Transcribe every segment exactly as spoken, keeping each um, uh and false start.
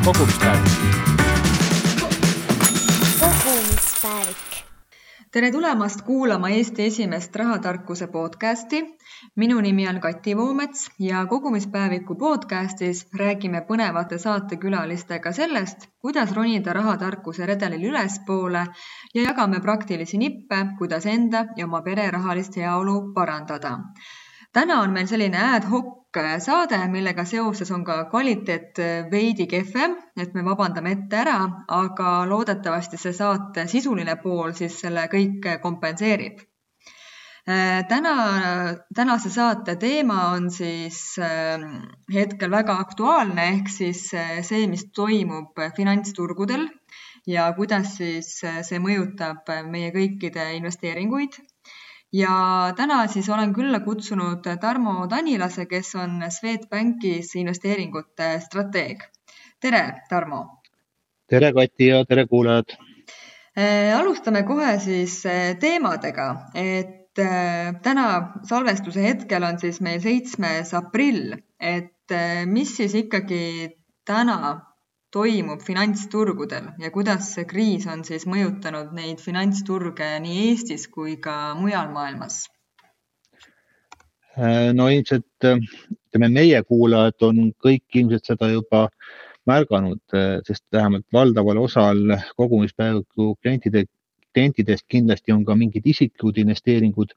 kogumispäevik. Kogumispäevik. Tere tulemast kuulama Eesti esimest rahatarkuse podcasti. Minu nimi on Kati Voomets ja kogumispäeviku podcastis räägime põnevate saatekülalistega sellest, kuidas ronida rahatarkuse redelil ülespoole ja jagame praktilisi nippe, kuidas enda ja oma pere rahalist heaolu parandada. Täna on meil selline ad hoc saade, millega seoses on ka kvaliteet veidi kehvem, et me vabandame ette ära, aga loodetavasti see saate sisuline pool siis selle kõik kompenseerib. Täna, tänase saate teema on siis hetkel väga aktuaalne, ehk siis see, mis toimub finantsturgudel ja kuidas siis see mõjutab meie kõikide investeeringuid. Ja täna siis olen külla kutsunud Tarmo Tanilase, kes on Swedbankis investeeringute strateeg. Tere, Tarmo! Tere, Kati ja tere kuulajad! Alustame kohe siis teemadega, et täna salvestuse hetkel on siis meil seitsmes aprill, et mis siis ikkagi täna toimub finantsturgudel ja kuidas see kriis on siis mõjutanud neid finantsturge nii Eestis kui ka mujal maailmas? No ilmselt ütleme, meie kuulajad on kõik ilmselt seda juba märganud, sest vähemalt valdaval osal kogumispäeviku klientide, klientidest kindlasti on ka mingid isiklikud investeeringud.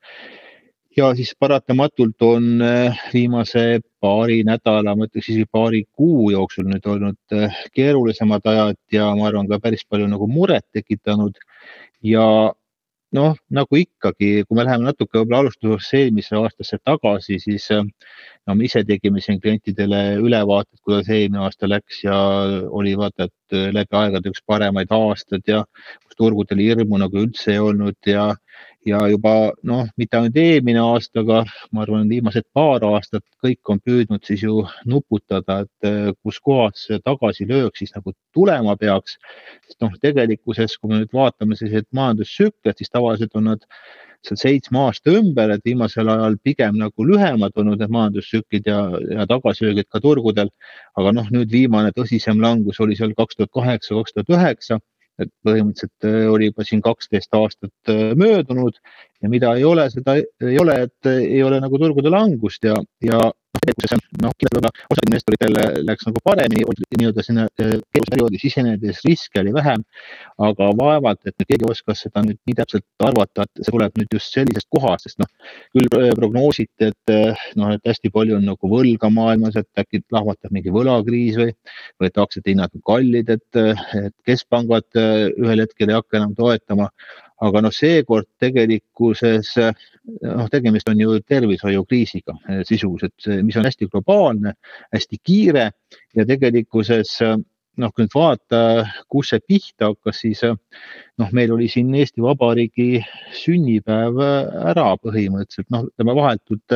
Ja siis paratamatult on viimase paari nädala, ma ütleks isegi paari kuu jooksul nüüd olnud keerulisemad ajad ja ma arvan ka päris palju nagu muret tekitanud. Ja noh, nagu ikkagi, kui me läheme natuke võib-olla alustuseks eelmise aastasse tagasi, siis no, me ise tegime siin klientidele ülevaated, kuidas eelmine aasta läks ja oli vaata, et läbi aegade üks paremaid aastad ja kus turgudel hirmu nagu üldse ei olnud ja Ja juba, noh, mitte ainult eelmine aasta, aga ma arvan, viimased paar aastat kõik on püüdnud siis ju nuputada, et kus kohas tagasi löök siis nagu tulema peaks. Sest noh, tegelikkuses, kui me nüüd vaatame sellised majandustsüklet, siis tavaliselt on nad seal seitsme aasta ümber, et viimasel ajal pigem nagu lühemad olnud need majandustsüklid ja, ja tagasöögid ka turgudel. Aga noh, nüüd viimane tõsisem langus oli seal kaks tuhat kaheksa kaks tuhat üheksa. Et põhimõtteliselt oli juba siin kaksteist aastat möödunud ja mida ei ole, seda ei ole, et ei ole nagu turgude langust ja, ja noh, osad investoritel läks nagu paremini, nii-öelda sinna keelusperioodi sisenedes riske oli vähem, aga vaevalt, et keegi oskas seda nüüd nii täpselt arvata, et see tuleb nüüd just sellisest kohast, sest noh, küll prognoositi, et, noh, et hästi palju on nagu võlga maailmas, et äkki lahvatab mingi võlakriis või, või et aktsiate hinnad on kallid, et, et keskpangad ühel hetkel ei hakka enam toetama. Aga noh, seekord tegelikkuses, noh, tegemist on ju tervishoiukriisiga sisuliselt, mis on hästi globaalne, hästi kiire ja tegelikkuses, noh, kui nüüd vaata, kus see pihta hakkas, siis noh, meil oli siin Eesti Vabariigi sünnipäev ära põhimõtteliselt, noh, ütleme vahetult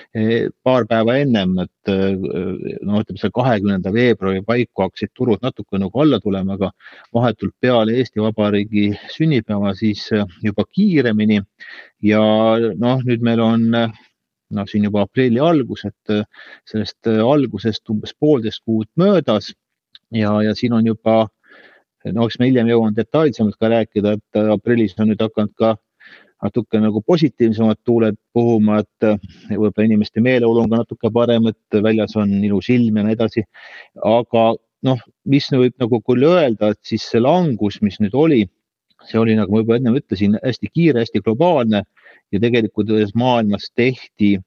paar päeva ennem, et noh, ütleme see kahekümnenda veebruari paiku hakkasid turud natuke nagu alla tulema, aga vahetult peale Eesti Vabariigi sünnipäeva siis juba kiiremini ja noh, nüüd meil on noh, siin juba aprilli algus, et sellest algusest umbes poolteist kuud möödas ja, ja siin on juba no, eks me hiljem jõuan detailsemalt ka rääkida, et aprillis on nüüd hakanud ka natuke nagu positiivsemad tuuled puhuma, et võib-olla inimeste meeleolu on ka natuke parem, et väljas on ilus ilm ja nii edasi. Aga noh, mis nüüd võib nagu küll öelda, et siis see langus, mis nüüd oli, see oli, nagu ma juba enne ütlesin, hästi kiire, hästi globaalne ja tegelikult maailmas tehti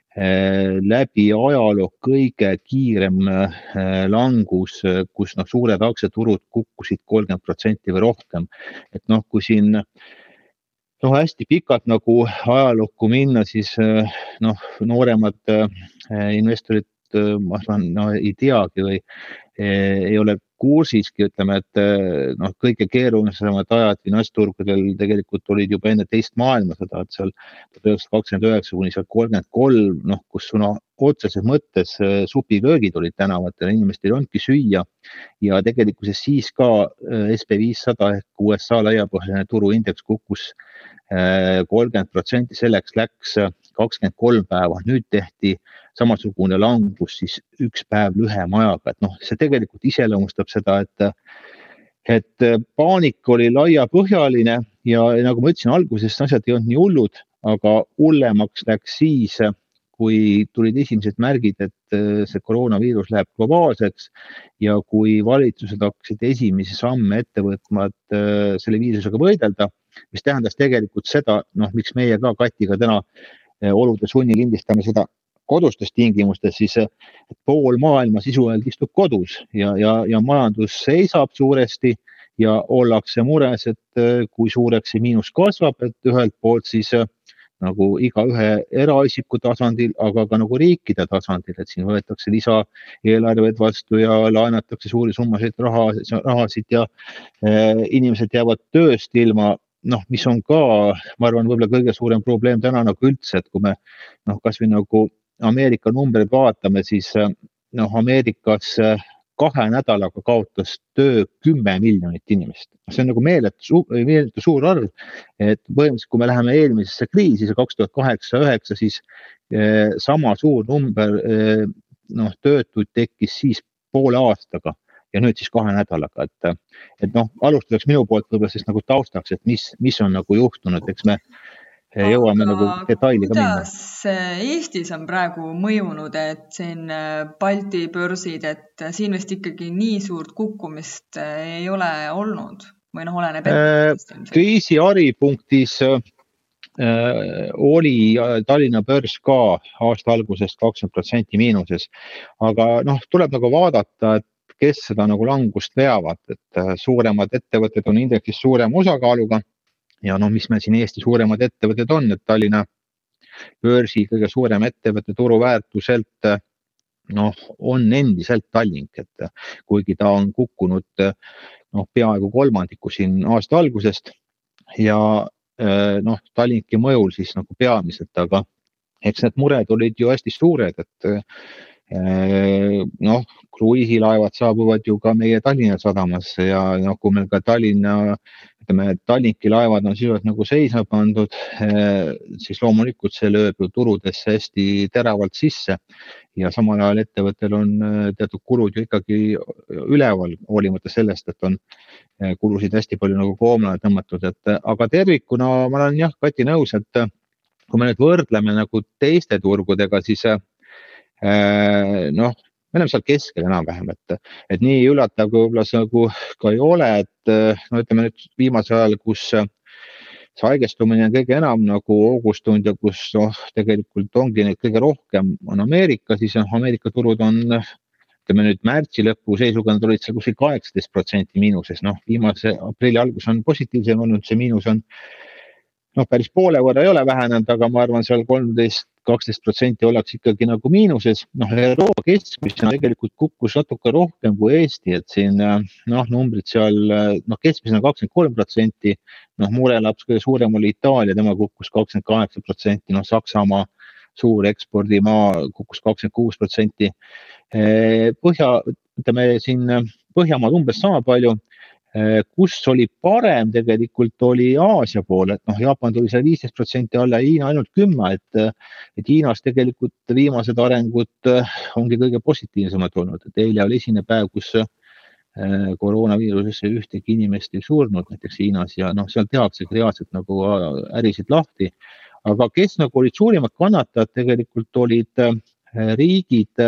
läbi ajaloo kõige kiirem langus, kus noh, suured aktsiaturud kukkusid kolmkümmend protsenti või rohkem. Et noh, kui siin noh, hästi pikalt nagu ajalukku minna, siis noh, nooremad investorid, ma arvan, no, ei teagi või ei ole kursiski, ütleme, et noh, kõige keerulisemad ajad finantsturgudel tegelikult olid juba enne teist maailmasõda, et seal tuhat üheksasada kakskümmend üheksa kuni seal kolmkümmend kolm, noh, kus suna otseses mõttes supivöögid olid tänavatel, inimestel ei olnudki süüa ja tegelikkuses siis ka S P viissada ehk U S A laiapõhjaline turuindeks kukkus kolmkümmend protsenti, selleks läks kakskümmend kolm päeva, nüüd tehti samasugune langus siis üks päev lühema ajaga, et noh, see tegelikult iseloomustab seda, et et paanika oli laiapõhjaline ja nagu ma ütlesin alguses, asjad ei olnud nii hullud, aga hullemaks läks siis, kui tulid esimesed märgid, et see koroonaviirus läheb globaalseks ja kui valitsused hakkasid esimesi samme ette võtma, et selle viirusega võidelda, mis tähendas tegelikult seda, noh, miks meie ka Katiga täna olude sunni lindistame seda kodustes tingimustes, siis et pool maailma sisuliselt istub kodus ja, ja, ja majandus seisab suuresti ja ollakse mures, et kui suureks see miinus kasvab, et ühelt poolt siis nagu iga ühe eraisiku tasandil, aga ka nagu riikide tasandil, et siin võetakse lisa eelarved vastu ja laenatakse suuri summasid raha, rahasid ja eh, inimesed jäävad tööst ilma, noh, mis on ka, ma arvan, võib-olla kõige suurem probleem täna nagu üldse, et kui me noh, kas või nagu Ameerika numbreid vaatame, siis noh, Ameerikas kahe nädalaga kaotas töö kümme miljonit inimest. See on nagu meeletu, meeletu suur arv, et põhimõtteliselt, kui me läheme eelmisesse kriisi, see kaks tuhat kaheksa üheksa, siis eh, sama suur number eh, noh, töötuid tekkis siis poole aastaga ja nüüd siis kahe nädalaga, et, et noh, alustuseks minu poolt võib-olla siis nagu taustaks, et mis, mis on nagu juhtunud, eks me jõuame aga nagu detaili ka minna. Kuidas Eestis on praegu mõjunud, et siin Balti börsid, et siin vist ikkagi nii suurt kukkumist ei ole olnud või noh, oleneb ette? Kriisi haripunktis äh, oli Tallinna börs ka aasta algusest kakskümmend protsenti miinuses, aga noh, tuleb nagu vaadata, et kes seda nagu langust veavad, et suuremad ettevõtted on indeksis suurema osakaaluga. Ja noh, mis meil siin Eesti suuremad ettevõtted on, et Tallinna börsi kõige suurem ettevõtte turuväärtuselt noh, on endiselt Tallink, et kuigi ta on kukkunud noh, peaaegu kolmandiku siin aasta algusest ja noh, Tallinki mõjul siis nagu peamiselt, aga eks need mured olid ju hästi suured, et noh, kruiisilaevad saabuvad ju ka meie Tallinna sadamasse ja noh, kui meil ka Tallinna, ütleme, Tallinki laevad on sisuliselt nagu seisma pandud, siis loomulikult see lööb ju turudesse hästi teravalt sisse ja samal ajal ettevõttel on teatud kulud ju ikkagi üleval, hoolimata sellest, et on kulusid hästi palju nagu koomale tõmmatud, et aga tervikuna ma olen jah, Kati nõus, et kui me nüüd võrdleme nagu teiste turgudega, siis noh, me oleme seal keskel enam-vähem, et, et nii üllatav kui võib-olla see nagu ka ei ole, et no ütleme nüüd viimasel ajal, kus see haigestumine on kõige enam nagu augustunud ja kus noh, tegelikult ongi neid kõige rohkem on Ameerika, siis Ameerika turud on, ütleme nüüd märtsi lõpu seisuga nad olid seal kuskil kaheksateist protsenti miinuses, noh viimase aprilli algus on positiivsem olnud, see miinus on noh, päris poole võrra ei ole vähenenud, aga ma arvan, seal kolmteist kaksteist protsenti oleks ikkagi nagu miinuses. Noh, Euroopa keskmisena tegelikult kukkus natuke rohkem kui Eesti, et siin noh, numbrid seal, noh, keskmisena kakskümmend kolm protsenti, noh, murelaps kõige suurem oli Itaalia, tema kukkus kakskümmend kaheksa protsenti, noh, Saksamaa suur ekspordimaa kukkus kakskümmend kuus protsenti. Põhja, ütleme siin Põhjamaad umbes sama palju, kus oli parem tegelikult oli Aasia pool, et noh, Jaapan tuli seal viisteist protsenti alla ja Hiina ainult kümme, et, et Hiinas tegelikult viimased arengud ongi kõige positiivsemad olnud, et eile oli esimene päev, kus koroonaviirusesse ühtegi inimest ei surnud näiteks Hiinas ja noh, seal tehakse reaalselt nagu ärisid lahti, aga kes nagu olid suurimad kannatajad tegelikult olid riigid,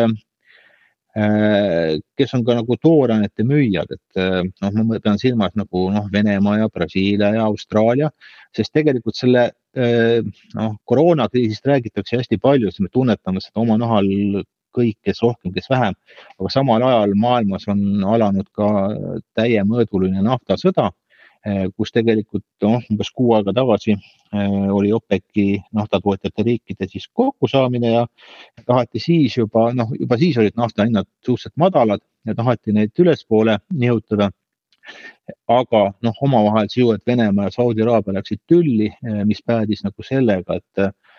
kes on ka nagu toorainete müüjad, et noh, ma pean silmas nagu noh, Venemaa ja Brasiilia ja Austraalia, sest tegelikult selle noh, koroonakriisist räägitakse hästi palju, sest me tunnetame seda oma nahal kõik, kes rohkem, kes vähem, aga samal ajal maailmas on alanud ka täiemõõduline naftasõda, kus tegelikult noh, umbes kuu aega tagasi oli OPEC-i naftatootjate riikide siis kokkusaamine ja taheti siis juba, noh, juba siis olid naftahinnad suhteliselt madalad ja taheti neid ülespoole nihutada. Aga noh, omavahel sisuliselt Venemaa ja Saudi Araabia läksid tülli, mis päädis nagu sellega, et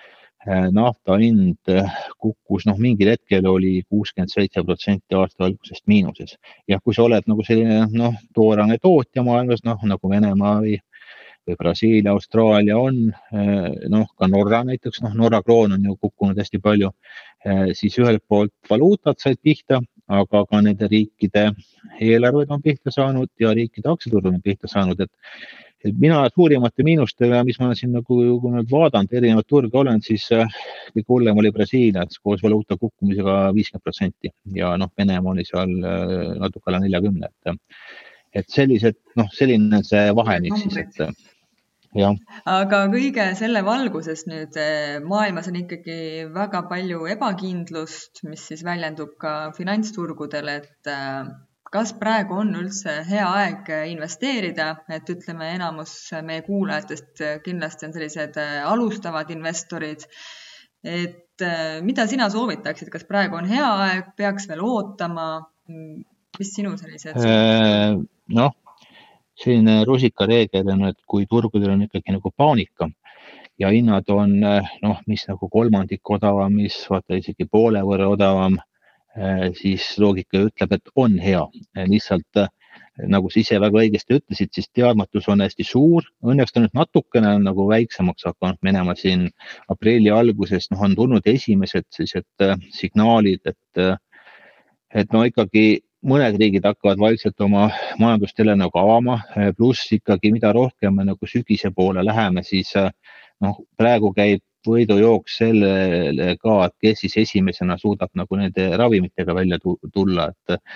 nafta hind kukkus, noh, mingil hetkel oli kuuskümmend seitse protsenti aasta algusest miinuses. Ja kui sa oled nagu selline, noh, toorane tootja maailmas, noh, nagu Venemaa või, või Brasiilia, Austraalia on, noh, ka Norra näiteks, noh, Norra kroon on ju kukkunud hästi palju, siis ühelt poolt valuutad said pihta, aga ka nende riikide eelarved on pihta saanud ja riikide aktsiaturud on pihta saanud, et et mina suurimate miinustega, mis ma siin nagu, kui nüüd vaadanud erinevad turge olen, siis kõik hullem oli Brasiilias koos valuuta kukkumisega viiskümmend protsenti ja noh, Venemaa oli seal natuke alla neljakümne, et, et sellised, noh, selline see vahemik siis, et jah. Aga kõige selle valguses nüüd maailmas on ikkagi väga palju ebakindlust, mis siis väljendub ka finantsturgudel, et kas praegu on üldse hea aeg investeerida, et ütleme, enamus meie kuulajatest kindlasti on sellised alustavad investorid, et mida sina soovitaksid, kas praegu on hea aeg, peaks veel ootama, mis sinu sellised? Noh, selline rusikareegel on, et kui turgudel on ikkagi nagu paanika ja hinnad on, noh, mis nagu kolmandik odavam, mis vaata isegi poole võrra odavam, siis loogika ütleb, et on hea. Lihtsalt, nagu sa ise väga õigesti ütlesid, siis teadmatus on hästi suur. Õnneks ta nüüd natukene on nagu väiksemaks hakanud minema siin aprilli alguses. Noh, on tulnud esimesed sellised signaalid, et, et no ikkagi mõned riigid hakkavad vaikselt oma majandust jälle nagu avama. Pluss ikkagi, mida rohkem me nagu sügise poole läheme, siis noh, praegu käib võidujooks sellele ka, et kes siis esimesena suudab nagu nende ravimitega välja tulla,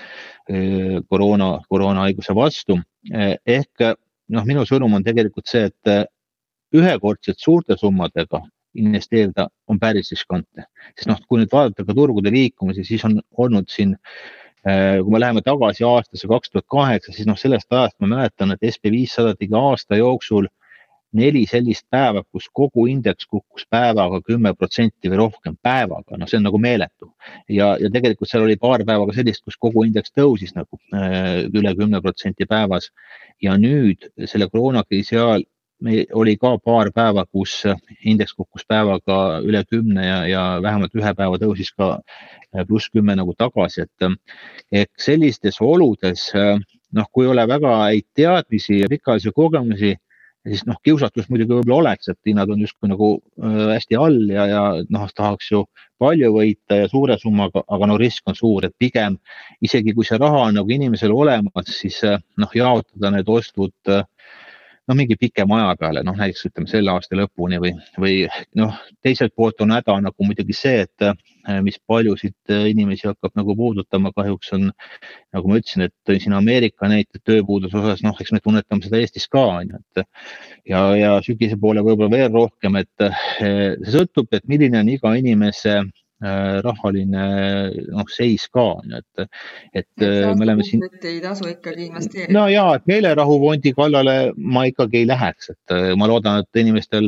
et koroona, koroonahaiguse vastu. Ehk noh, minu sõnum on tegelikult see, et ühekordselt suurte summadega investeerida on päris riskantne. Sest noh, kui nüüd vaadata ka turgude liikumisi, siis on olnud siin, kui me läheme tagasi aastasse kaks tuhat kaheksa, siis noh, sellest ajast ma mäletan, et S and P viissada tegi aasta jooksul neli sellist päeva, kus kogu indeks kukkus päevaga kümme protsenti või rohkem päevaga, no see on nagu meeletu. Ja, ja tegelikult seal oli paar päevaga sellist, kus kogu indeks tõusis nagu üle kümne protsenti päevas. Ja nüüd selle koroonakriisi ajal me oli ka paar päeva, kus indeks kukkus päevaga üle kümne ja, ja vähemalt ühe päeva tõusis ka pluss kümme nagu tagasi, et, et sellistes oludes, noh, kui ei ole väga häid teadmisi ja pikaajalisi kogemusi, siis noh, kiusatus muidugi võib-olla oleks, et hinnad on justkui nagu hästi all ja, ja noh, tahaks ju palju võita ja suure summaga, aga no risk on suur, et pigem isegi kui see raha on nagu inimesel olemas, siis noh, jaotada need ostud noh, mingi pikema aja peale, noh, näiteks ütleme selle aasta lõpuni või, või noh, teiselt poolt on häda nagu muidugi see, et mis paljusid inimesi hakkab nagu puudutama, kahjuks on, nagu ma ütlesin, et siin Ameerika näited tööpuuduse osas, noh, eks me tunnetame seda Eestis ka, et ja, ja sügise poole võib-olla veel rohkem, et see sõltub, et milline on iga inimese rahaline noh, seis ka, et, et, et me oleme siin. Ei tasu ikkagi investeerida. No jaa, et meelerahufondi kallale ma ikkagi ei läheks, et ma loodan, et inimestel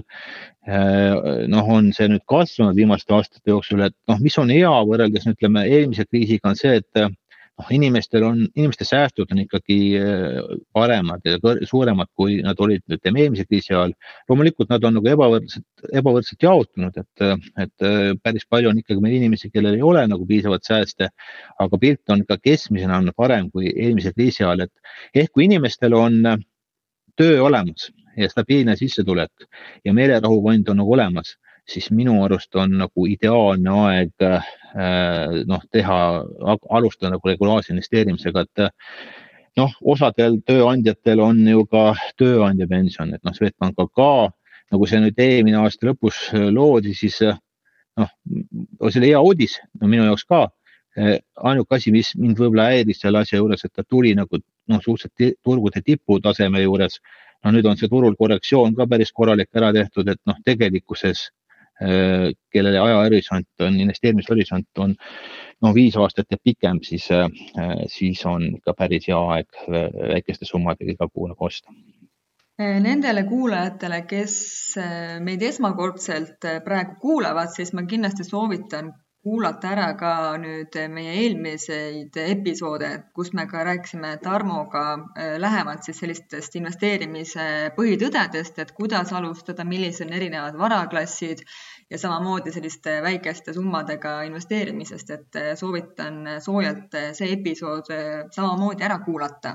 noh, on see nüüd kasvanud viimaste aastate jooksul, et noh, mis on hea võrreldes, ütleme, eelmise kriisiga on see, et noh, inimestel on, inimeste säästud on ikkagi paremad ja suuremad, kui nad olid nüüd eelmise kriisi ajal. Loomulikult nad on nagu ebavõrdselt, ebavõrdselt jaotunud, et, et päris palju on ikkagi meil inimesi, kellel ei ole nagu piisavalt sääste, aga pilt on ka keskmisena on parem kui eelmise kriisi ajal, et ehk kui inimestel on töö olemas ja stabiilne sissetulek ja meelerahufond on nagu olemas, siis minu arust on nagu ideaalne aeg noh, teha, alustada nagu regulaarse investeerimisega, et noh, osadel tööandjatel on ju ka tööandja pension, et noh, Swedbank ka, nagu see nüüd eelmine aasta lõpus loodi, siis noh, see oli hea uudis, no minu jaoks ka, ainuke asi, mis mind võib-olla häiris selle asja juures, et ta tuli nagu noh, suhteliselt turgude tiputaseme juures, no nüüd on see turul korrektsioon ka päris korralik ära tehtud, et noh, tegelikkuses kellele ajahorisont on, investeerimishorisont on no, viis aastat ja pikem, siis, siis on ka päris hea aeg väikeste summadega iga kuu nagu osta. Nendele kuulajatele, kes meid esmakordselt praegu kuulavad, siis ma kindlasti soovitan kuulata ära ka nüüd meie eelmiseid episoode, kus me ka rääkisime Tarmoga lähemalt siis sellistest investeerimise põhitõdedest, et kuidas alustada, millised on erinevad varaklassid ja samamoodi selliste väikeste summadega investeerimisest, et soovitan soojalt see episood samamoodi ära kuulata.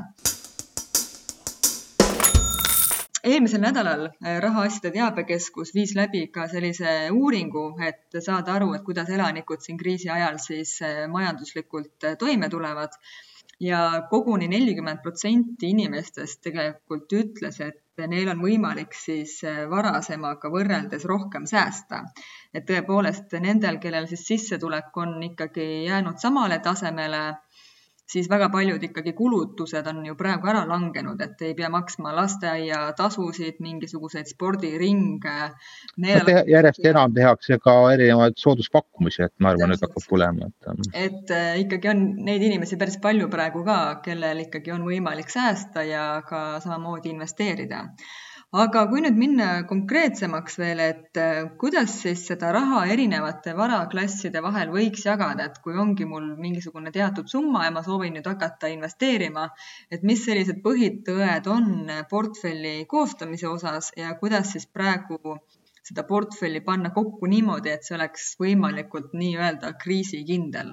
Eelmisel nädalal Rahaasjade Teabekeskus viis läbi ka sellise uuringu, et saada aru, et kuidas elanikud siin kriisi ajal siis majanduslikult toime tulevad. Ja koguni nelikümmend protsenti inimestest tegelikult ütles, et neil on võimalik siis varasemaga võrreldes rohkem säästa. Et tõepoolest nendel, kellel siis sissetulek on ikkagi jäänud samale tasemele, siis väga paljud ikkagi kulutused on ju praegu ära langenud, et ei pea maksma lasteaia tasusid, mingisuguseid spordiringe. Te, järjest enam tehakse ka erinevaid sooduspakkumisi, et ma arvan, et hakkab tulema. Et, et ikkagi on neid inimesi päris palju praegu ka, kellel ikkagi on võimalik säästa ja ka samamoodi investeerida. Aga kui nüüd minna konkreetsemaks veel, et kuidas siis seda raha erinevate varaklasside vahel võiks jagada, et kui ongi mul mingisugune teatud summa ja ma soovin nüüd hakata investeerima, et mis sellised põhitõed on portfelli koostamise osas ja kuidas siis praegu seda portfelli panna kokku niimoodi, et see oleks võimalikult nii-öelda kriisikindel?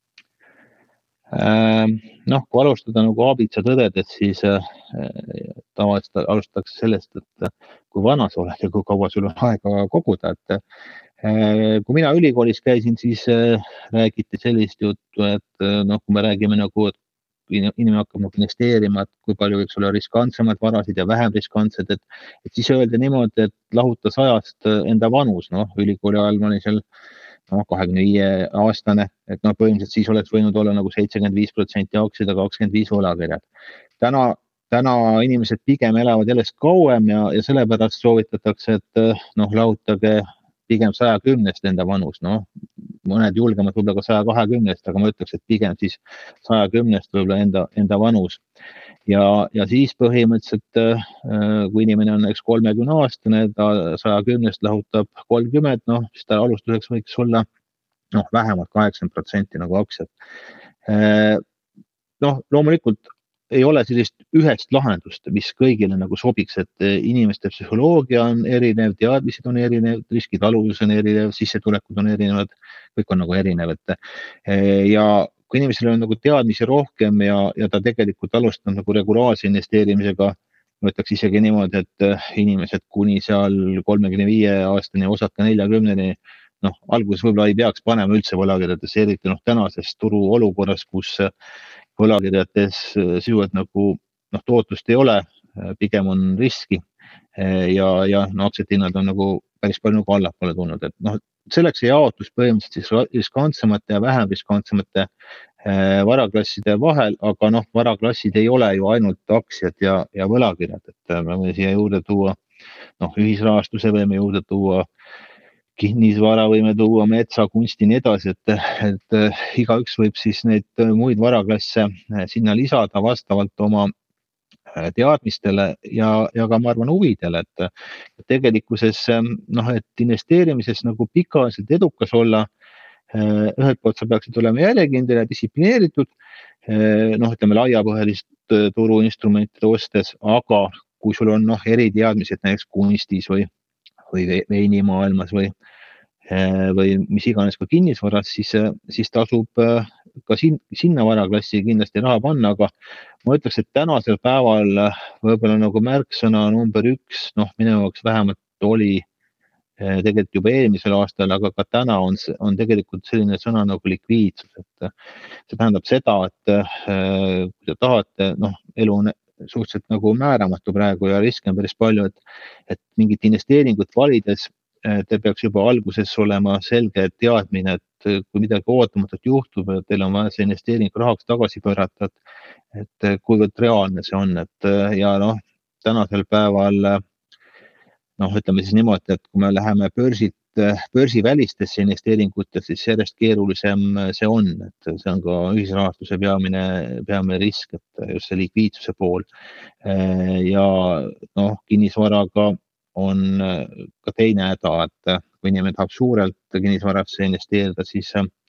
Noh, kui alustada nagu aabitsa tõdedest, siis tavaliselt alustatakse sellest, et kui vana sa oled ja kui kaua sul on aega koguda. Et kui mina ülikoolis käisin, siis räägiti sellist juttu, et noh, kui me räägime nagu, et inimene hakkab nagu investeerima, et kui palju võiks olla riskantsemad varasid ja vähem riskantsed, et, et siis öelda niimoodi, et lahuta sajast enda vanus, noh, ülikooli ajal ma olin seal no, kahekümne viie aastane, et no põhimõtteliselt siis oleks võinud olla nagu seitsekümmend viis protsenti aktsiad ja kakskümmend viis võlakirjad. Täna, täna inimesed pigem elavad jällest kauem ja, ja sellepärast soovitatakse, et noh, lahutage pigem saja kümnest enda vanus, noh, mõned julgemad võib-olla ka saja kahekümnest, aga ma ütleks, et pigem siis saja kümnest võib-olla enda, enda vanus. Ja, ja siis põhimõtteliselt, kui inimene on eks kolmekümne aastane, ta saja kümnest lahutab kolmkümmend, noh, siis ta alustuseks võiks olla noh, vähemalt kaheksakümmend protsenti nagu aktsiad. Noh, loomulikult ei ole sellist ühest lahendust, mis kõigile nagu sobiks, et inimeste psühholoogia on erinev, teadmised on erinev, riskitaluvus on erinev, sissetulekud on erinevad, kõik on nagu erinev. Ja kui inimesel on nagu teadmisi rohkem ja, ja ta tegelikult alustab nagu regulaarse investeerimisega, võtaks isegi niimoodi, et inimesed kuni seal kolmekümne viie aastani, osad ka neljakümneni, noh, alguses võib-olla ei peaks panema üldse võlakirjadesse, eriti noh, tänases turu olukorras, kus võlakirjades sisuliselt nagu noh, tootlust ei ole, pigem on riski ja, ja no, aktsiate hinnad on nagu päris palju nagu allapoole tulnud, et noh, selleks see jaotus põhimõtteliselt siis riskantsemate ja vähem riskantsemate varaklasside vahel, aga noh, varaklassid ei ole ju ainult aktsiad ja, ja võlakirjad, et me võime siia juurde tuua noh, ühisrahastuse võime juurde tuua, kinnisvara võime tuua, metsa, kunsti ja nii edasi, et, et igaüks võib siis neid muid varaklasse sinna lisada vastavalt oma teadmistele ja, ja ka ma arvan huvidele, et tegelikkuses noh, et investeerimises nagu pikaajaliselt edukas olla, ühelt poolt sa peaksid olema järjekindel ja distsiplineeritud, noh, ütleme laiapõhjalist turuinstrumentide ostes, aga kui sul on noh, eriteadmised näiteks kunstis või või veinimaailmas või, või mis iganes ka kinnisvaras, siis, siis tasub ka sin, sinna varaklassi kindlasti raha panna, aga ma ütleks, et tänasel päeval võib-olla nagu märksõna number üks, noh, minu jaoks vähemalt oli tegelikult juba eelmisel aastal, aga ka täna on, on tegelikult selline sõna nagu likviidsus, et see tähendab seda, et kui te tahate, noh, elu on suhteliselt nagu määramatu praegu ja riske on päris palju, et, et mingit investeeringut valides te peaks juba alguses olema selge teadmine, et kui midagi ootamatut juhtub, et teil on vaja see investeering rahaks tagasi pöörata, et, et kuivõrd reaalne see on, et ja noh, tänasel päeval noh, ütleme siis niimoodi, et kui me läheme börsit, börsivälistesse investeeringutesse, siis järjest keerulisem see on, et see on ka ühisrahastuse peamine, peamine risk, et just see likviidsuse pool. Ja noh, kinnisvaraga on ka teine häda, et kui inimene tahab suurelt kinnisvarasse investeerida, siis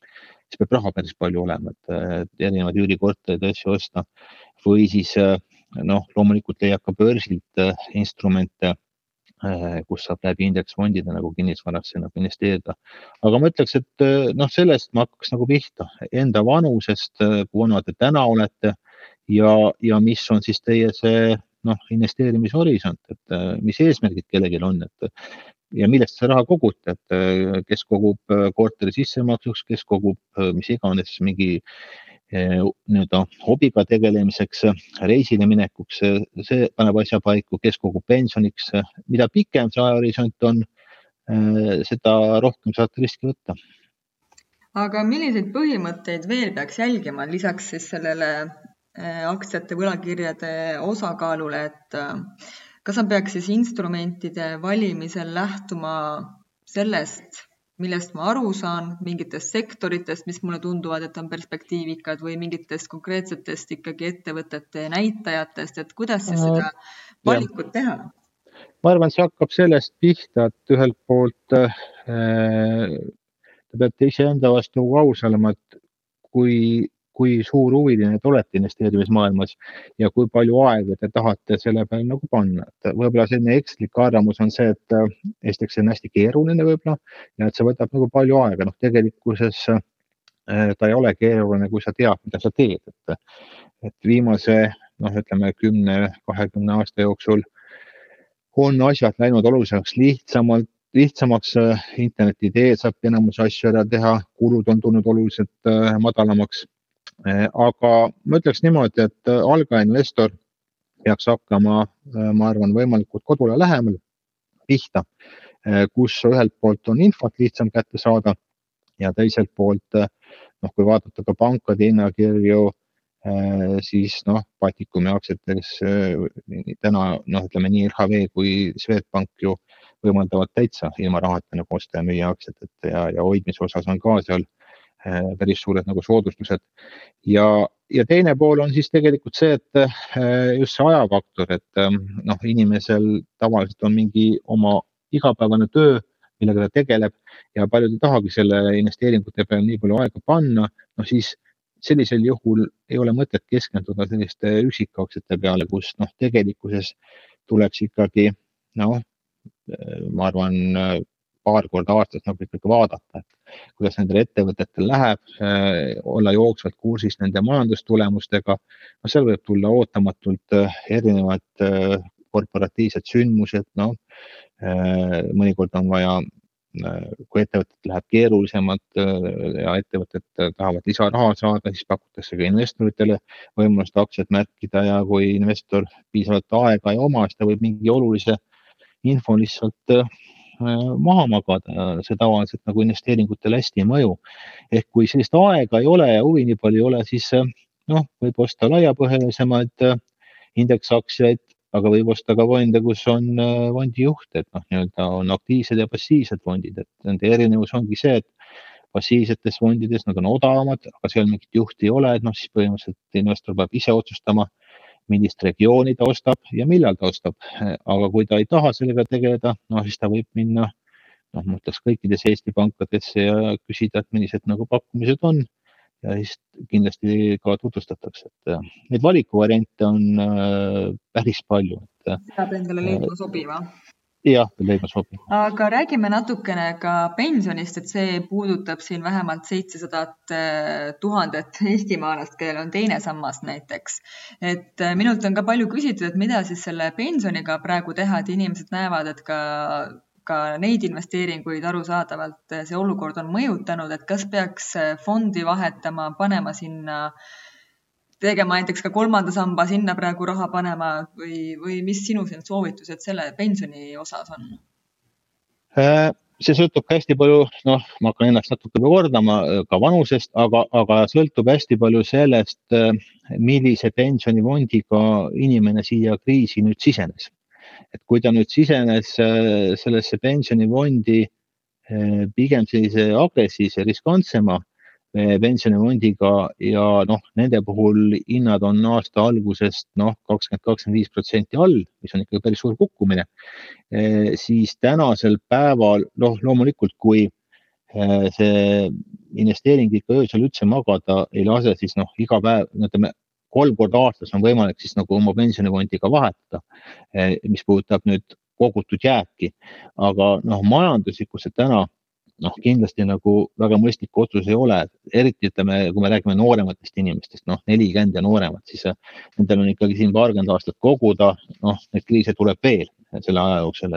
siis peab raha päris palju olema, et erinevad üürikorterid asju osta või siis noh, loomulikult leiab ka börsilt instrumente, kus saab läbi indeksfondide nagu kinnisvarasse nagu investeerida. Aga ma ütleks, et noh, sellest ma hakkaks nagu pihta enda vanusest, kui vanad te täna olete ja, ja mis on siis teie see noh, investeerimishorisont, et mis eesmärgid kellelgi on, et ja millest see raha kogute, et kes kogub korteri sissemaksuks, kes kogub mis iganes mingi nii-öelda hobiga tegelemiseks, reisile minekuks, see paneb asja paiku, kes kogub pensioniks, mida pikem see ajahorisont on, seda rohkem saate riski võtta. Aga milliseid põhimõtteid veel peaks jälgima lisaks siis sellele aktsiate võlakirjade osakaalule, et kas on peaks siis instrumentide valimisel lähtuma sellest, millest ma aru saan, mingitest sektoritest, mis mulle tunduvad, et on perspektiivikad või mingitest konkreetsetest ikkagi ettevõtete näitajatest, et kuidas siis seda valikut teha? Ma arvan, see hakkab sellest pihta, et ühelt poolt äh, te peate ise enda vastu aus olema, et kui kui suur huviline te olete investeerimismaailmas ja kui palju aega te tahate selle peale nagu panna. Et võib-olla selline ekslik arvamus on see, et esiteks see on hästi keeruline võib-olla ja et see võtab nagu palju aega. Noh, tegelikkuses ta ei ole keeruline, kui sa tead, mida sa teed. Et, et viimase, noh, ütleme, kümne kahekümne aasta jooksul on asjad läinud oluliselt lihtsamalt, lihtsamaks, interneti teed saab enamus asju ära teha, kulud on tulnud oluliselt madalamaks. Aga ma ütleks niimoodi, et algainvestor peaks hakkama, ma arvan, võimalikult kodule lähemal pihta, kus ühelt poolt on infot lihtsam kätte saada ja teiselt poolt, noh, kui vaadata ka pankade hinnakirju, siis noh, Baltikumi aktsiates täna, noh, ütleme nii R H V kui Swedbank ju võimaldavad täitsa ilma rahata nagu osta ja müüa aktsiat, et ja, ja hoidmise osas on ka seal päris suured nagu soodustused. Ja, ja teine pool on siis tegelikult see, et just see ajafaktor, et noh, inimesel tavaliselt on mingi oma igapäevane töö, millega ta tegeleb ja paljud ei tahagi selle investeeringute peale nii palju aega panna, no siis sellisel juhul ei ole mõtet keskenduda selliste üksikaktsiate peale, kus noh, tegelikkuses tuleks ikkagi, noh, ma arvan, paar korda aastas nagu ikkagi vaadata, et kuidas nendel ettevõtetel läheb, olla jooksvalt kursis nende majandustulemustega. No seal võib tulla ootamatult erinevad korporatiivsed sündmused, no, mõnikord on vaja, kui ettevõtet läheb keerulisemalt ja ettevõtted tahavad lisaraha saada, siis pakutakse ka investoritele võimalust aktsiat märkida ja kui investor piisavalt aega ei oma, siis ta võib mingi olulise info lihtsalt maha magada, see tavaliselt nagu investeeringutel hästi ei mõju. Ehk kui sellist aega ei ole ja huvi nii palju ei ole, siis noh, võib osta laiapõhjalisemaid indeksaktsiaid, aga võib osta ka fonde, kus on fondijuht, et noh, nii-öelda on aktiivsed ja passiivsed fondid, et nende erinevus ongi see, et passiivsetes fondides nad on odavamad, aga seal mingit juhti ei ole, et noh, siis põhimõtteliselt investor peab ise otsustama, millist regiooni ta ostab ja millal ta ostab. Aga kui ta ei taha sellega tegeleda, no siis ta võib minna, noh, mõtleks kõikides Eesti pankadesse ja küsida, et millised nagu pakkumised on ja siis kindlasti ka tutvustatakse. Et neid valikuvariante on päris palju. Saab endale leidma sobiva. Jah, leidma sobiva. Aga räägime natukene ka pensionist, et see puudutab siin vähemalt seitsesadat tuhandet eestimaalast, kellel on teine sammas näiteks. Et minult on ka palju küsitud, et mida siis selle pensioniga praegu teha, et inimesed näevad, et ka, ka neid investeeringuid arusaadavalt see olukord on mõjutanud, et kas peaks fondi vahetama, panema sinna tegema näiteks ka kolmanda samba sinna praegu raha panema või, või mis sinu soovitused selle pensioni osas on? See sõltub hästi palju, noh, ma hakkan ennast natuke kordama ka vanusest, aga, aga sõltub hästi palju sellest, millise pensionifondiga inimene siia kriisi nüüd sisenes. Et kui ta nüüd sisenes sellesse pensionifondi pigem sellise agressiivse riskantsema pensionifondiga ja noh, nende puhul hinnad on aasta algusest noh, kakskümmend kuni kakskümmend viis protsenti all, mis on ikka päris suur kukkumine, siis tänasel päeval, noh, loomulikult, kui see investeering ikka öösel üldse magada ei lase, siis noh, iga päev, ütleme, kolm korda aastas on võimalik siis nagu oma pensionifondi ka vahetada, mis puudutab nüüd kogutud jääki. Aga noh, majanduslikult see täna noh, kindlasti nagu väga mõistlik otsus ei ole. Eriti ütleme, kui me räägime noorematest inimestest, noh, nelikümmend ja nooremad, siis nendel on ikkagi siin paarkümmend aastat koguda, noh, need kriise tuleb veel selle aja jooksul,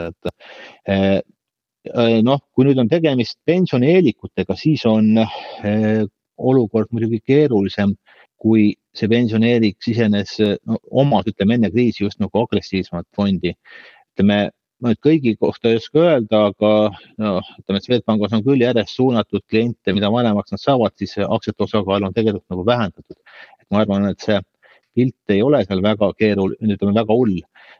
et noh, kui nüüd on tegemist pensionieelikutega, siis on eh, olukord muidugi keerulisem, kui see pensionieelik sisenes no, omas, ütleme enne kriisi just nagu agressiivsemat fondi. Ütleme, ma nüüd kõigi kohta ei oska öelda, aga no, ütleme, Swedbankis on küll järjest suunatud kliente, mida vanemaks nad saavad, siis aktsiate osakaal on tegelikult nagu vähendatud. Et ma arvan, et see pilt ei ole seal väga keeruline, ütleme väga hull.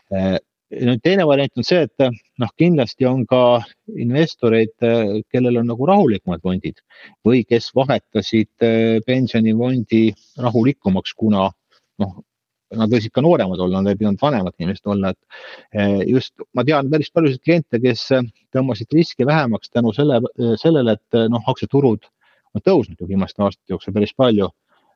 Nüüd teine variant on see, et noh, kindlasti on ka investoreid, kellel on nagu rahulikumad fondid või kes vahetasid pensionifondi rahulikumaks, kuna noh, nad võisid ka nooremad olla, nad ei pidanud vanemad inimesed olla. Et just ma tean päris paljusid kliente, kes tõmbasid riski vähemaks tänu selle, sellele, et noh, aktsiaturud on tõusnud ju viimaste aastate jooksul päris palju.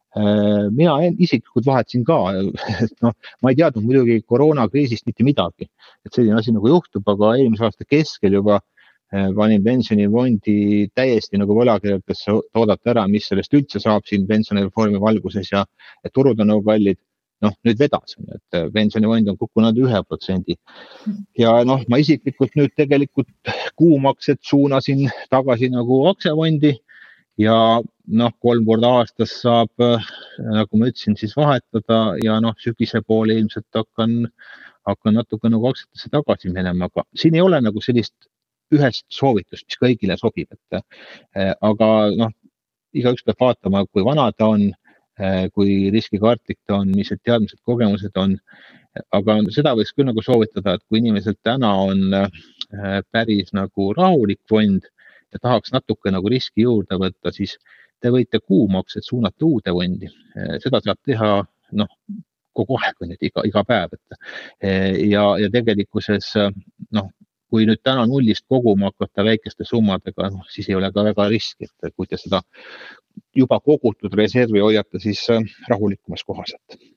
Mina isiklikult vahetasin ka, et noh, ma ei teadnud muidugi koroonakriisist mitte midagi, et selline asi nagu juhtub, aga eelmise aasta keskel juba panin pensionifondi täiesti nagu võlakirjadesse oodata ära, mis sellest üldse saab siin pensionireformi valguses ja et turud on nagu kallid, noh, nüüd vedas, et pensionifond on kukkunud ühe protsendi ja noh, ma isiklikult nüüd tegelikult kuumaksed suunasin tagasi nagu aktsiafondi ja noh, kolm korda aastas saab, nagu ma ütlesin, siis vahetada ja noh, sügise poole ilmselt hakkan, hakkan natuke nagu aktsiatesse tagasi minema, aga siin ei ole nagu sellist ühest soovitust, mis kõigile sobib, et aga noh, igaüks peab vaatama, kui vana ta on, kui riskikartlik ta on, mis teadmised, kogemused on, aga seda võiks küll nagu soovitada, et kui inimesel täna on päris nagu rahulik fond, ja tahaks natuke nagu riski juurde võtta, siis te võite kuumaksed suunata uude fondi. Seda saab teha noh, kogu aeg, iga, iga päev. Et, ja, ja tegelikkuses, noh, kui nüüd täna nullist koguma hakata väikeste summadega, noh, siis ei ole ka väga riski, et kui te seda juba kogutud reservi hoiate, siis rahulikumas kohas.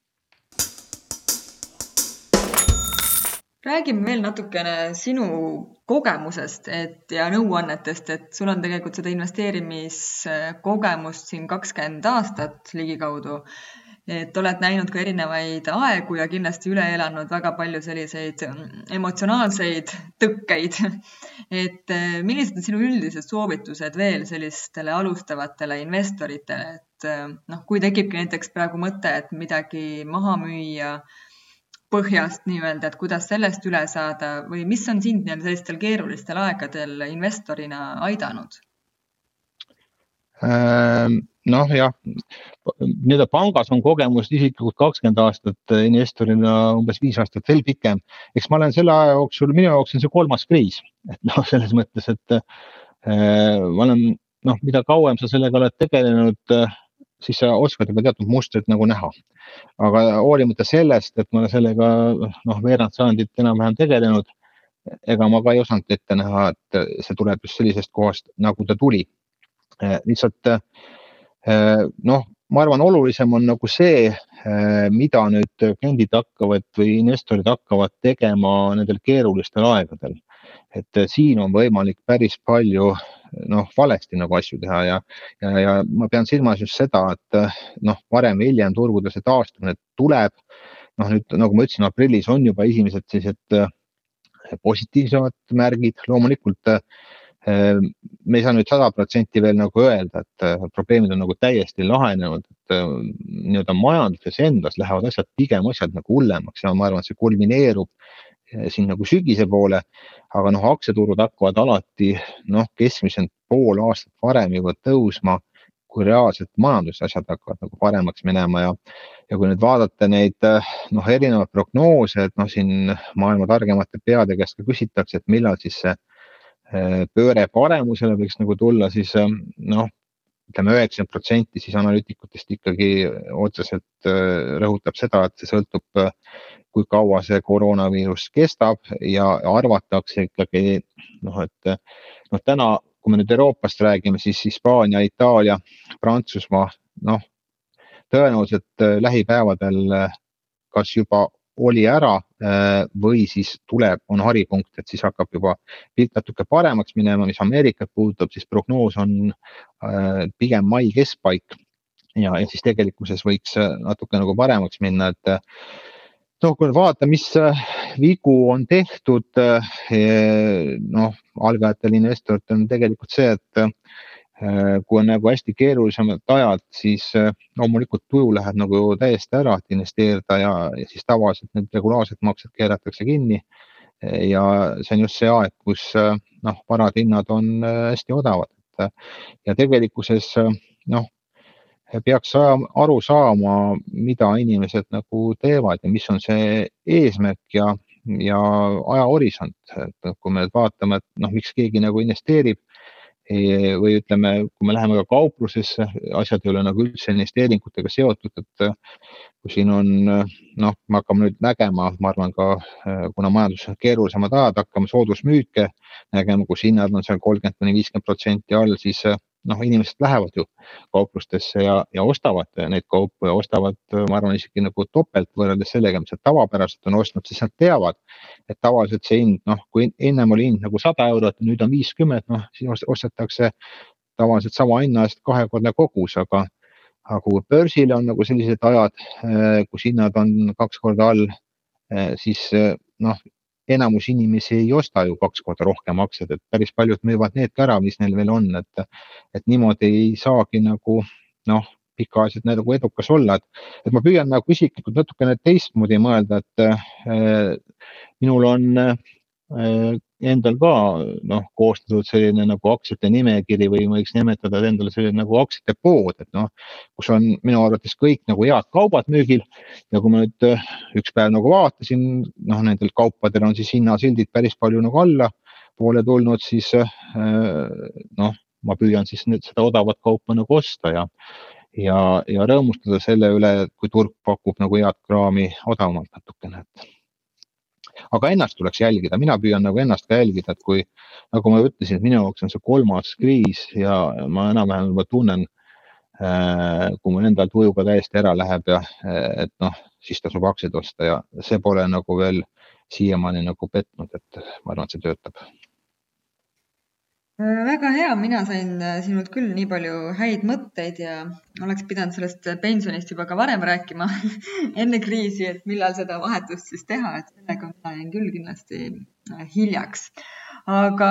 Räägime veel natukene sinu kogemusest et, ja nõuannetest, et sul on tegelikult seda investeerimiskogemust siin kakskümmend aastat ligikaudu, et oled näinud ka erinevaid aegu ja kindlasti üle elanud väga palju selliseid emotsionaalseid tõkkeid. Et millised on sinu üldised soovitused veel sellistele alustavatele investoritele, et noh, kui tekibki näiteks praegu mõte, et midagi maha müüa, põhjast nii-öelda, et kuidas sellest üle saada või mis on sind nii-öelda sellistel keerulistel aegadel investorina aidanud? Noh jah, nii-öelda pangas on kogemus isiklikult kakskümmend aastat, investorina umbes viis aastat veel pikem. Eks ma olen selle aja jooksul, minu jaoks on see kolmas kriis. Et noh, selles mõttes, et ma olen, noh, mida kauem sa sellega oled tegelenud, siis sa oskad juba teatud mustrit nagu näha. Aga hoolimata sellest, et ma sellega noh, veerand sajandit enam-vähem tegelenud, ega ma ka ei osanud ette näha, et see tuleb just sellisest kohast, nagu ta tuli. Lihtsalt, noh, ma arvan, olulisem on nagu see, mida nüüd kliendid hakkavad või investorid hakkavad tegema nendel keerulistel aegadel. Et siin on võimalik päris palju noh, valesti nagu asju teha ja, ja, ja ma pean silmas just seda, et noh, varem või hiljem turgude see taastumine tuleb. Noh, nüüd, nagu ma ütlesin, aprillis on juba esimesed sellised positiivsemad märgid. Loomulikult me ei saa nüüd sada protsenti veel nagu öelda, et probleemid on nagu täiesti lahenenud, et nii-öelda majanduses endas lähevad asjad pigem asjad nagu hullemaks ja ma arvan, et see kulmineerub siin nagu sügise poole, aga noh, aktsiaturud hakkavad alati noh, keskmiselt pool aastat varem juba tõusma, kui reaalselt majandusasjad hakkavad nagu paremaks minema ja, ja kui nüüd vaadata neid noh, erinevad prognoose, et noh, siin maailma targemate peade käest ka küsitakse, et millal siis see pööre paremusele võiks nagu tulla, siis noh, ütleme üheksakümmend protsenti siis analüütikutest ikkagi otseselt rõhutab seda, et see sõltub, kui kaua see koroonaviirus kestab ja arvatakse ikkagi, noh, et noh, täna kui me nüüd Euroopast räägime, siis Hispaania, Itaalia, Prantsusmaa, noh, tõenäoliselt lähipäevadel kas juba oli ära või siis tuleb, on haripunkt, et siis hakkab juba pilt natuke paremaks minema, mis Ameerikat puudutab, siis prognoos on pigem mai keskpaik ja, ja siis tegelikkuses võiks natuke nagu paremaks minna, et noh, kui vaata, mis vigu on tehtud, noh, algajatel investoritel on tegelikult see, et kui on nagu hästi keerulisemad ajad, siis loomulikult tuju läheb nagu täiesti ära, et investeerida ja, ja siis tavaliselt need regulaarsed maksed keeratakse kinni ja see on just see aeg, kus noh, varad hinnad on hästi odavad. Ja tegelikkuses noh, peaks aru saama, mida inimesed nagu teevad ja mis on see eesmärk ja, ja ajahorisont. Et kui me vaatame, et noh, miks keegi nagu investeerib või ütleme, kui me läheme ka kauplusesse, asjad ei ole nagu üldse investeeringutega seotud, et kui siin on, noh, me hakkame nüüd nägema, ma arvan ka, kuna majandus on keerulisemad ajad, hakkame soodusmüüke nägema, kus hinnad on seal kolmkümmend kuni viiskümmend protsenti all, siis noh, inimesed lähevad ju kauplustesse ja, ja ostavad neid kaupu ja ostavad, ma arvan, isegi nagu topelt võrreldes sellega, mis nad tavapäraselt on ostnud, siis nad teavad, et tavaliselt see hind, noh, kui ennem oli hind nagu sada eurot, nüüd on viiskümmend, noh, siis ostetakse tavaliselt sama hinna eest kahekordne kogus, aga, aga kui börsil on nagu sellised ajad, kus hinnad on kaks korda all, siis noh, enamus inimesi ei osta ju kaks korda rohkem aktsiad, et päris paljud müüvad need ka ära, mis neil veel on, et, et niimoodi ei saagi nagu, noh, pikaajaliselt nagu edukas olla, et, et ma püüan nagu isiklikult natukene teistmoodi mõelda, et äh, minul on äh, endal ka, noh, koostatud selline nagu aktsiate nimekiri või võiks nimetada endale selline nagu aktsiate pood, et noh, kus on minu arvates kõik nagu head kaubad müügil ja kui ma nüüd üks päev nagu vaatasin, noh, nendel kaupadel on siis hinnasildid päris palju nagu alla poole tulnud, siis noh, ma püüan siis nüüd seda odavat kaupa nagu osta ja ja, ja rõõmustada selle üle, kui turg pakub nagu head kraami odavamalt natukene, et aga ennast tuleks jälgida, mina püüan nagu ennast ka jälgida, et kui, nagu ma ütlesin, et minu jaoks on see kolmas kriis ja ma enam-vähem juba tunnen, kui mul endal tujuga täiesti ära läheb ja et noh, siis tasub aktsiaid osta ja see pole nagu veel siiamaani nagu petnud, et ma arvan, et see töötab. Väga hea, mina sain sinult küll nii palju häid mõtteid ja oleks pidanud sellest pensionist juba ka varem rääkima enne kriisi, et millal seda vahetust siis teha, et sellega ma jäin küll kindlasti hiljaks. Aga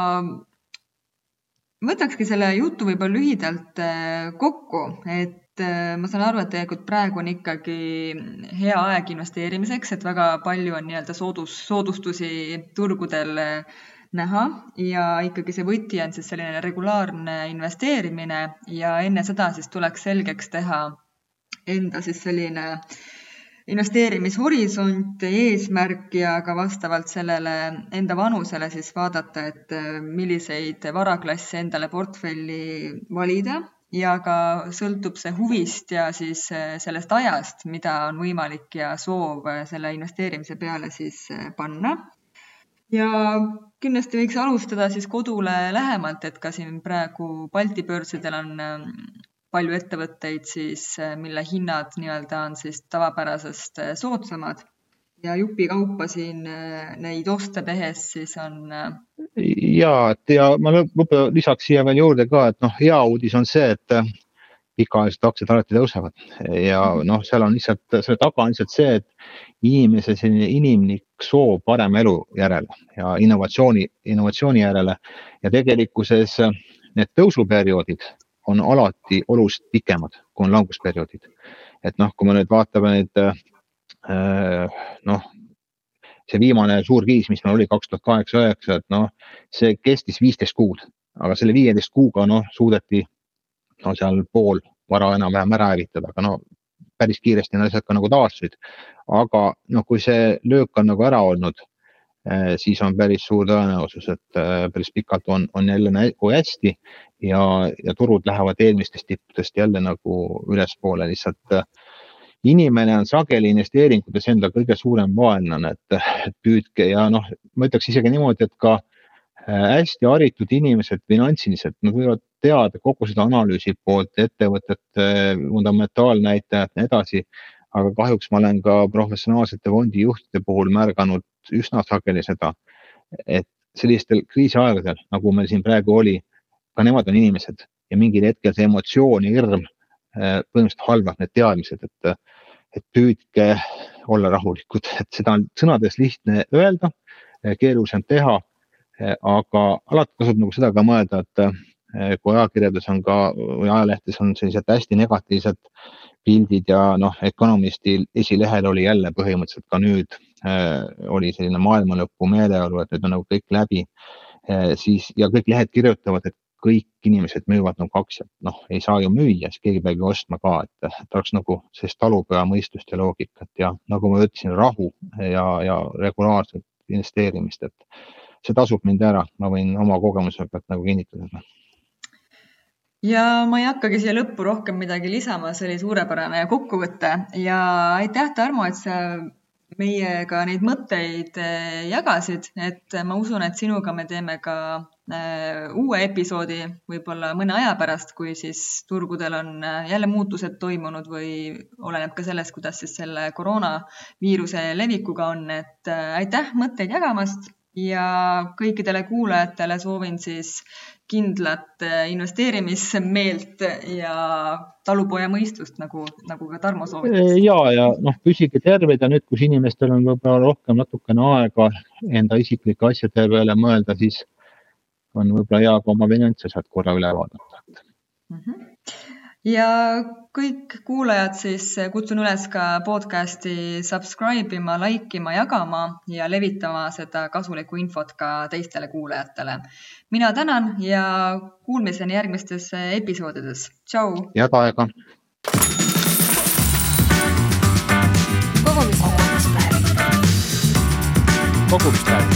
võtakski selle jutu võib-olla lühidalt kokku, et ma saan aru, et tegelikult praegu on ikkagi hea aeg investeerimiseks, et väga palju on nii-öelda soodus, soodustusi turgudel näha ja ikkagi see võti on siis selline regulaarne investeerimine ja enne seda siis tuleks selgeks teha enda siis selline investeerimishorisont, eesmärk ja ka vastavalt sellele enda vanusele siis vaadata, et milliseid varaklassi endale portfelli valida ja ka sõltub see huvist ja siis sellest ajast, mida on võimalik ja soov selle investeerimise peale siis panna. Ja kindlasti võiks alustada siis kodule lähemalt, et ka siin praegu Balti börsidel on palju ettevõtteid, siis, mille hinnad nii-öelda on siis tavapärasest soodsamad ja jupi kaupa siin neid oste tehes siis on. Ja, et ja ma lõpuks lisaks siia veel juurde ka, et noh, hea uudis on see, et pikaajalised aktsiad alati tõusevad ja noh, seal on lihtsalt, selle taga on lihtsalt see, et inimese selline inimlik soov parem elu järele ja innovatsiooni, innovatsiooni järele ja tegelikkuses need tõusuperioodid on alati olust pikemad, kui on langusperioodid. Et noh, kui me nüüd vaatame neid, noh, see viimane suur kriis, mis meil oli kaks tuhat kaheksa üheksa, et noh, see kestis viisteist kuud, aga selle viieteist kuuga noh, suudeti no seal pool vara enam-vähem ära hävitada, aga no päris kiiresti need asjad ka nagu taastusid. Aga no kui see löök on nagu ära olnud, siis on päris suur tõenäosus, et päris pikalt on, on jälle nagu hästi ja, ja turud lähevad eelmistest tippudest jälle nagu ülespoole. Lihtsalt inimene on sageli investeeringutes enda kõige suurem vaenlane, et, et püüdke ja noh, ma ütleks isegi niimoodi, et ka hästi haritud inimesed, finantsiliselt, nad võivad teada kogu seda analüüsi poolt, ettevõtete fundamentaalnäitajad ja nii edasi, aga kahjuks ma olen ka professionaalsete fondijuhtide puhul märganud üsna sageli seda, et sellistel kriisiaegadel, nagu meil siin praegu oli, ka nemad on inimesed ja mingil hetkel see emotsioon ja hirm põhimõtteliselt halvab need teadmised, et, et püüdke olla rahulikud, et seda on sõnades lihtne öelda, keerulisem teha, aga alati kasub nagu seda ka mõelda, et kui ajakirjades on ka või ajalehtes on sellised hästi negatiivsed pildid ja noh, Economisti esilehel oli jälle põhimõtteliselt ka nüüd oli selline maailmalõpu meeleolu, et nüüd on nagu kõik läbi, siis ja kõik lehed kirjutavad, et kõik inimesed müüvad nagu aktsiat, noh, ei saa ju müüa, siis keegi peab ju ostma ka, et, et oleks nagu sellist talupea mõistust ja loogikat ja nagu ma ütlesin, rahu ja, ja regulaarset investeerimist, et see tasub mind ära, ma võin oma kogemuse pealt nagu kinnitada. Ja ma ei hakkagi siia lõppu rohkem midagi lisama, see oli suurepärane kokkuvõte ja aitäh, Tarmo, et sa meiega neid mõtteid jagasid, et ma usun, et sinuga me teeme ka uue episoodi võib-olla mõne aja pärast, kui siis turgudel on jälle muutused toimunud või oleneb ka sellest, kuidas siis selle koroonaviiruse levikuga on, et aitäh mõtteid jagamast ja kõikidele kuulajatele soovin siis kindlat investeerimismeelt ja talupoja mõistust, nagu, nagu ka Tarmo soovitas. Ja, ja noh, püsige terved ja nüüd, kus inimestel on võib-olla rohkem natukene aega enda isiklike asjade peale mõelda, siis on võib-olla hea ka oma finantsasjad korra üle vaadata. Mm-hmm. Ja kõik kuulajad siis kutsun üles ka podcasti subscribe ima, like ima, jagama ja levitama seda kasulikku infot ka teistele kuulajatele. Mina tänan ja kuulmiseni järgmistes episoodides. Tšau! Head aega! Kogumispäev. Kogumispäev.